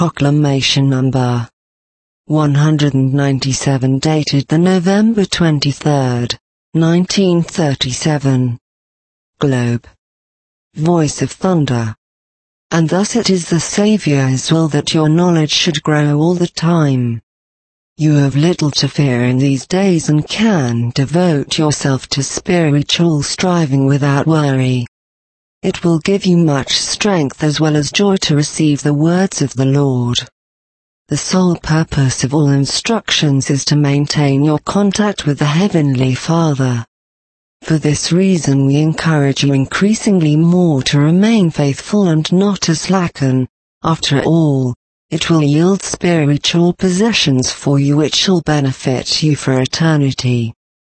Proclamation number 197 dated the November 23rd, 1937. Globe. Voice of Thunder. And thus it is the Saviour's will that your knowledge should grow all the time. You have little to fear in these days and can devote yourself to spiritual striving without worry. It will give you much strength as well as joy to receive the words of the Lord. The sole purpose of all instructions is to maintain your contact with the Heavenly Father. For this reason we encourage you increasingly more to remain faithful and not to slacken. After all, it will yield spiritual possessions for you which shall benefit you for eternity.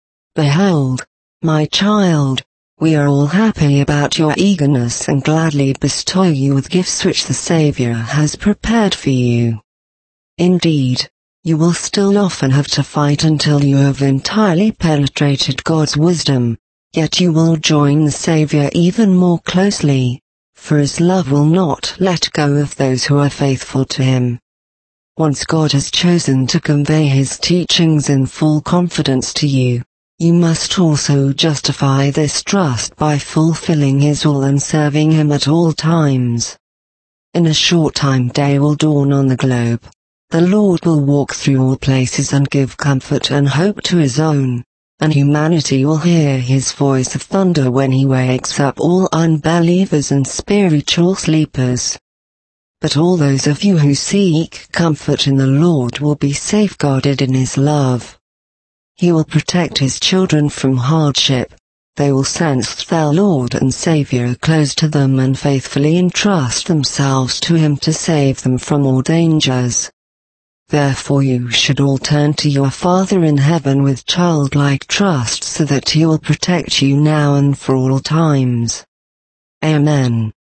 Behold, my child, we are all happy about your eagerness and gladly bestow you with gifts which the Saviour has prepared for you. Indeed, you will still often have to fight until you have entirely penetrated God's wisdom, yet you will join the Saviour even more closely, for His love will not let go of those who are faithful to Him. Once God has chosen to convey His teachings in full confidence to you, you must also justify this trust by fulfilling His will and serving Him at all times. In a short time day will dawn on the globe. The Lord will walk through all places and give comfort and hope to His own, and humanity will hear His voice of thunder when He wakes up all unbelievers and spiritual sleepers. But all those of you who seek comfort in the Lord will be safeguarded in His love. He will protect His children from hardship. They will sense their Lord and Saviour close to them and faithfully entrust themselves to Him to save them from all dangers. Therefore you should all turn to your Father in heaven with childlike trust so that He will protect you now and for all times. Amen.